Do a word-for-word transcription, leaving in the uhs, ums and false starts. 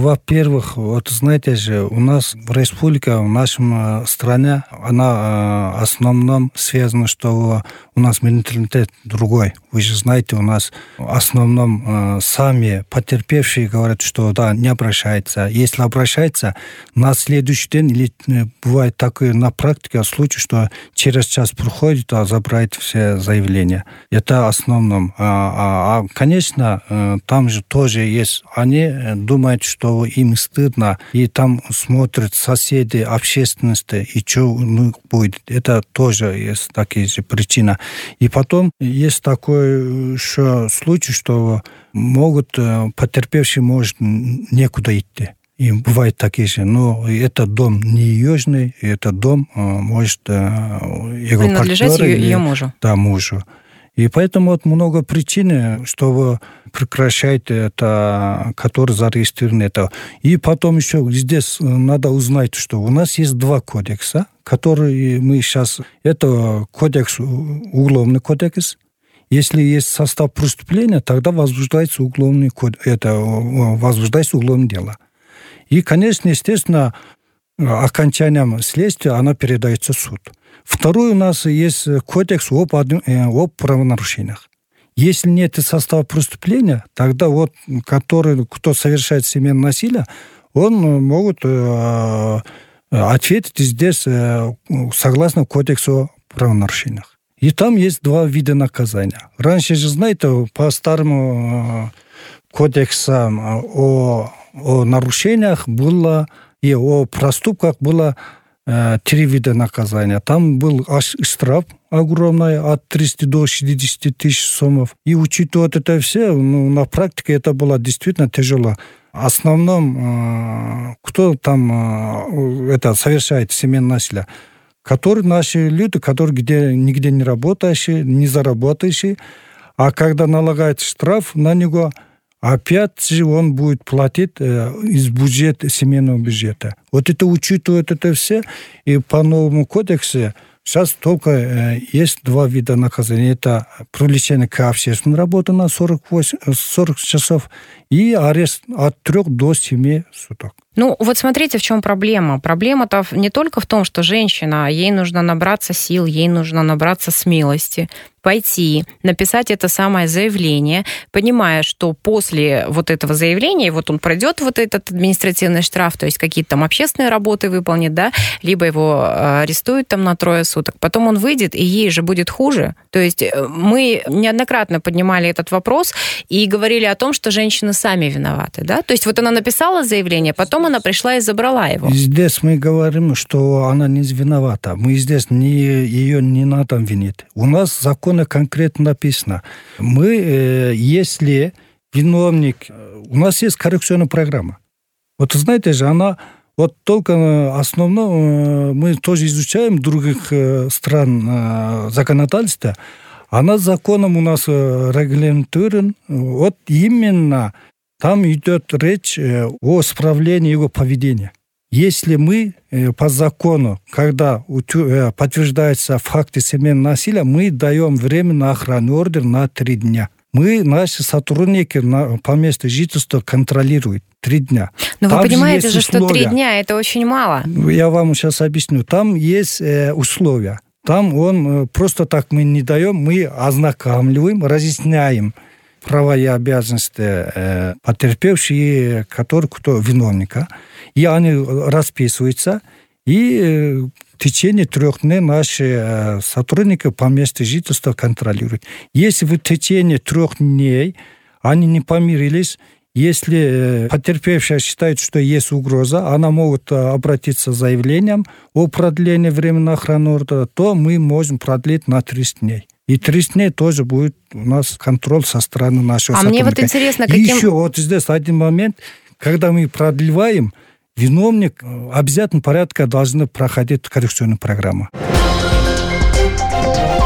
во-первых, вот знаете же, у нас в республике, в нашем стране, она в основном связана, что у нас менталитет другой. Вы же знаете, у нас в основном сами потерпевшие говорят, что да, не обращается. Если обращается, на следующий день, или бывает такое на практике случай, что через час проходит, а забирает все заявления. Это в основном. А, а, конечно, там же тоже есть. Они думают, что им стыдно, и там смотрят соседи, общественность, и что ну, будет. Это тоже есть такие же причины. И потом есть такой еще случай, что могут, потерпевший может некуда идти. И бывают такие же. Но это дом не южный, это дом может его принадлежать ее, ее мужу. Да, мужу. И поэтому вот много причин, что прекращает это, который зарегистрирован это. И потом еще здесь надо узнать, что у нас есть два кодекса, которые мы сейчас... Это кодекс, уголовный кодекс. Если есть состав преступления, тогда возбуждается уголовный кодекс, это возбуждается уголовное дело. И, конечно, естественно, окончанием следствия она передается в суд. Второй у нас есть кодекс об, об правонарушениях. Если нет состава преступления, тогда вот, который, кто совершает семейное насилие, он может э, ответить здесь э, согласно кодексу о правонарушениях. И там есть два вида наказания. Раньше же, знаете, по старому кодексам о, о нарушениях было и о проступках было три вида наказания. Там был аж штраф огромный от тридцати до шестидесяти тысяч сомов. И учитывая это все, ну, на практике это было действительно тяжело. В основном, кто там это совершает семейное насилие? Которые наши люди, которые где, нигде не работающие, не заработающие. А когда налагает штраф на него, опять же он будет платить э, из бюджета, семейного бюджета. Вот это учитывает это все. И по новому кодексу сейчас только э, есть два вида наказания. Это привлечение к общественной работе на сорок восемь, сорок часов и арест от трех до семи суток. Ну, вот смотрите, в чем проблема. Проблема-то не только в том, что женщина, ей нужно набраться сил, ей нужно набраться смелости, пойти, написать это самое заявление, понимая, что после вот этого заявления, вот он пройдет вот этот административный штраф, то есть какие-то там общественные работы выполнит, да, либо его арестуют там на трое суток, потом он выйдет, и ей же будет хуже. То есть мы неоднократно поднимали этот вопрос и говорили о том, что женщины сами виноваты, да? То есть вот она написала заявление, потом она пришла и забрала его. Здесь мы говорим, что она не виновата. Мы здесь не, ее не надо винить. У нас в законе конкретно написано. Мы, если виновник... У нас есть коррекционная программа. Вот знаете же, она... Вот только основном мы тоже изучаем других стран законодательства. Она законом у нас регламентирована. Вот именно... Там идет речь о исправлении его поведения. Если мы по закону, когда подтверждается факт семейного насилия, мы даем время на охранный ордер на три дня. Мы, наши сотрудники по месту жительства контролируют три дня. Но там вы понимаете же, что три дня – это очень мало. Я вам сейчас объясню. Там есть условия. Там он просто так мы не даем, мы ознакомливаем, разъясняем права и обязанности э, потерпевшие, которые кто виновника. И они расписываются. И э, в течение трех дней наши э, сотрудники по месту жительства контролируют. Если в течение трех дней они не помирились, если э, потерпевшая считает, что есть угроза, она может э, обратиться с заявлением о продлении временного охранного ордера, то мы можем продлить на тридцать дней. И тридцать дней тоже будет у нас контроль со стороны нашего а сотрудника. А мне вот интересно, каким... И еще вот здесь один момент, когда мы продлеваем, виновник в обязательном порядке должен проходить коррекционную программу.